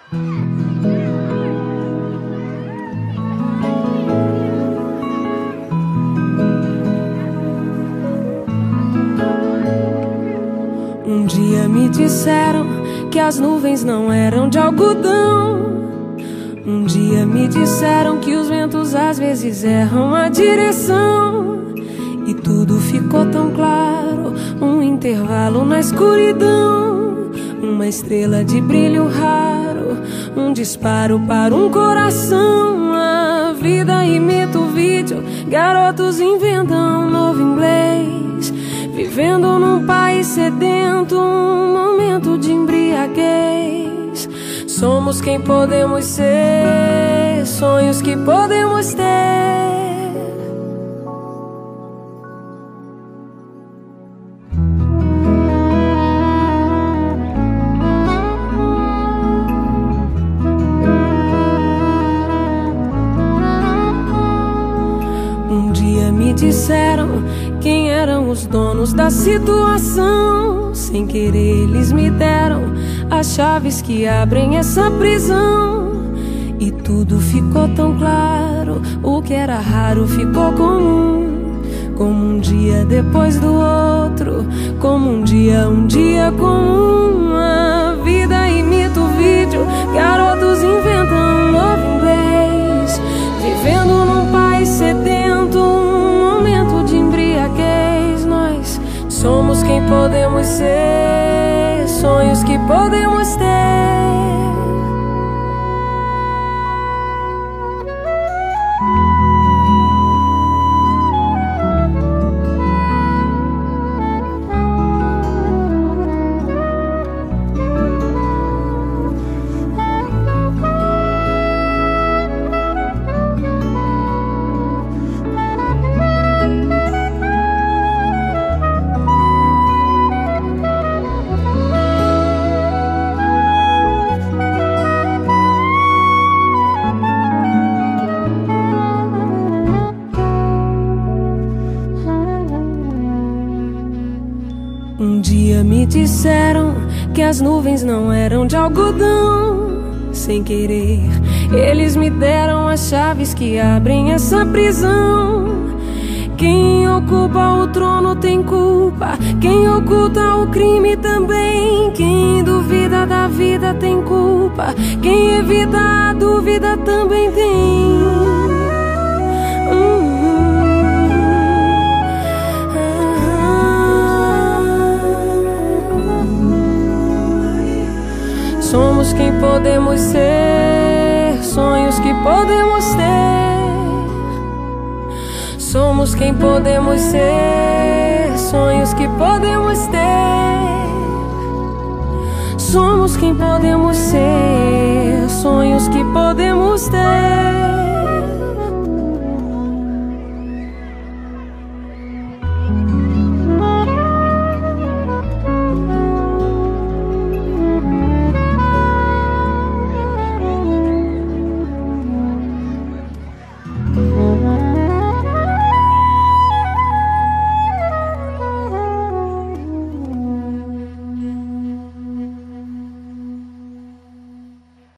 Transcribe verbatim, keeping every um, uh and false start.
Um dia me disseram que as nuvens não eram de algodão. Um dia me disseram que os ventos às vezes erram a direção. E tudo ficou tão claro, um intervalo na escuridão, uma estrela de brilho raro, um disparo para um coração. A vida imita o vídeo, garotos inventam um novo inglês, vivendo num país sedento, um momento de embriaguez. Somos quem podemos ser, sonhos que podemos ter. Um dia me disseram quem eram os donos da situação. Sem querer eles me deram as chaves que abrem essa prisão. E tudo ficou tão claro, o que era raro ficou comum. Como um dia depois do outro, como um dia, um dia comum. A vida imita o vídeo, garotos inventam um novo inglês, vivendo num país sedento, um momento de embriaguez. Nós somos quem podemos ser, sonhos que podemos ter. Um dia me disseram que as nuvens não eram de algodão. Sem querer, eles me deram as chaves que abrem essa prisão. Quem ocupa o trono tem culpa, quem oculta o crime também. Quem duvida da vida tem culpa, quem evita a dúvida também tem. Hum. Somos quem podemos ser, sonhos que podemos ter. Somos quem podemos ser, sonhos que podemos ter. Somos quem podemos ser, sonhos que podemos ter.